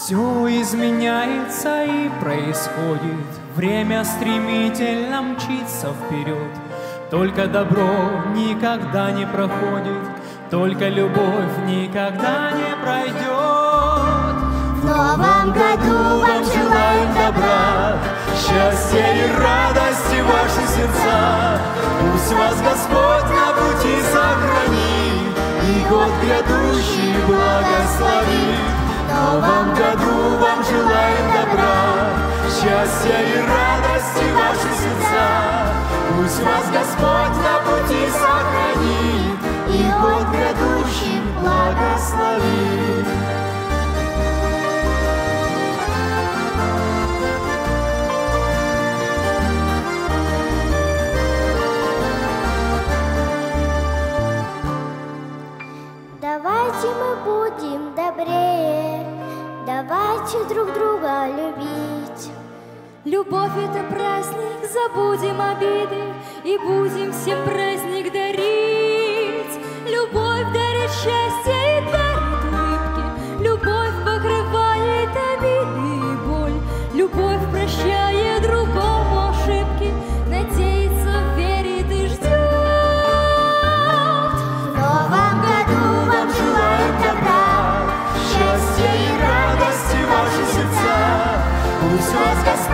Все изменяется и происходит, время стремительно мчится вперед. Только добро никогда не проходит, только любовь никогда не пройдет. В новом году вам желаем добра, счастья и радости в ваши сердца. Пусть вас Господь на пути сохранит и год грядущий благословит. В новом году вам желаем добра, счастья и радости в ваши сердца. Пусть вас Господь на пути сохранит и год грядущий благословит. давайте мы будем добрее, давайте друг друга любить. Любовь — это праздник, забудем обиды и будем всем праздник дарить. Любовь дарит счастье и дарит улыбки, любовь покрывает обиды и боль, любовь прощает другому ошибки, надеется, верит и ждет. В новом году вам желаем добра, счастья и радости в ваши сердца. Пусть вас Господь